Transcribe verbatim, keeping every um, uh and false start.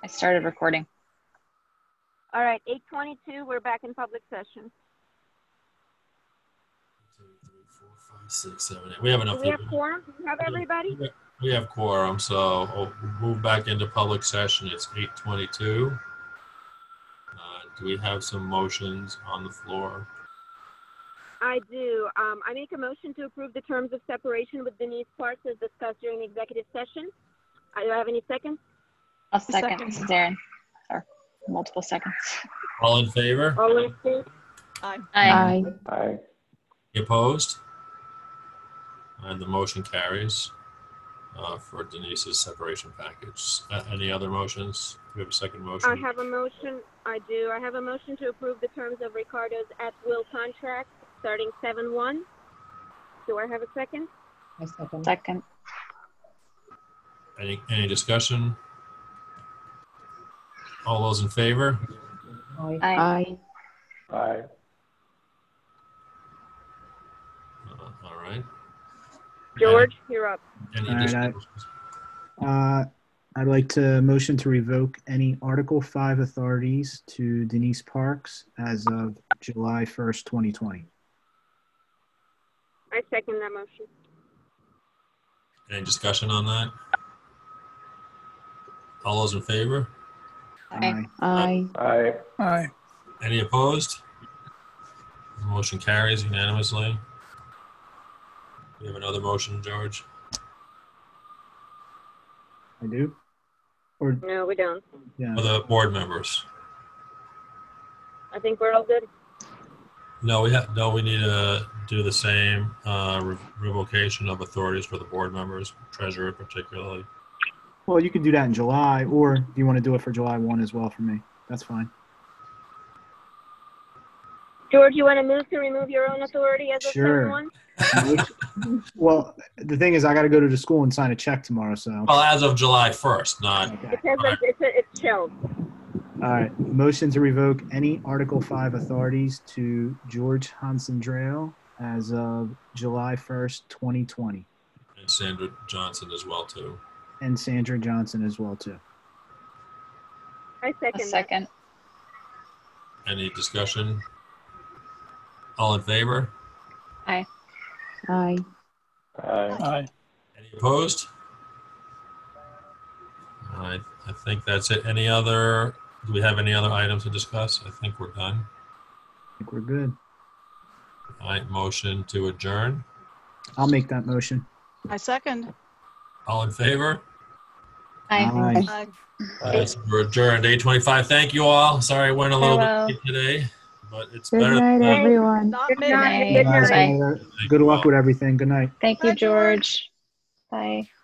I started recording. All right, eight twenty-two, we're back in public session. Two, three, four, five, six, seven, eight. We have enough. Do we have quorum? Do we have everybody? We have quorum, so we'll move back into public session. It's eight twenty-two. Uh, do we have some motions on the floor? I do. Um, I make a motion to approve the terms of separation with Denise Parks as discussed during the executive session. Uh, do I have any seconds? I'll second. Second. This is Darren. Or multiple seconds. All in favor? All in favor? Aye. Aye. Aye. Any opposed? And the motion carries uh, for Denise's separation package. Uh, any other motions? Do we have a second motion? I have a motion. I do. I have a motion to approve the terms of Ricardo's at-will contract starting seven one. Do I have a second? I second. Second. Any any discussion? All those in favor? Aye. Aye. Aye. Uh, all right. George, you're up. Any All right, additional? Uh, I'd like to motion to revoke any Article five authorities to Denise Parks as of July first, twenty twenty. I second that motion. Any discussion on that? All those in favor? Aye. Aye. Aye. Aye. Any opposed? The motion carries unanimously. We have another motion, George. I do? Or, No, we don't. yeah. For the board members. I think we're all good. No, we have, no, we need to do the same, uh, re- revocation of authorities for the board members, treasurer particularly. Well, you could do that in July, or do you want to do it for July first as well for me? That's fine. George, you want to move to remove your own authority as of Sure. seven one? Well, the thing is, I got to go to the school and sign a check tomorrow, so. Well, as of July first, not, Okay. Because it's, it's, it's shelved. All right. Motion to revoke any Article five authorities to George Hansendrail as of July first, twenty twenty. and Sandra Johnson as well, too. And Sandra Johnson as well, too. I A second that. second. Any discussion? All in favor? Aye. Aye. Aye. Aye. Any opposed? I, I think that's it. Any other, do we have any other items to discuss? I think we're done. I think we're good. All right, motion to adjourn. I'll make that motion. I second. All in favor? Aye. Aye. Aye. Aye. Yes, we're adjourned. eight twenty-five. Thank you all. Sorry I went a little Farewell. bit late today, but it's Good better. night, than- everyone. Not Good midnight. night. Good Bye. night. Good luck with everything. Good night. Thank you, Bye, George. George. Bye.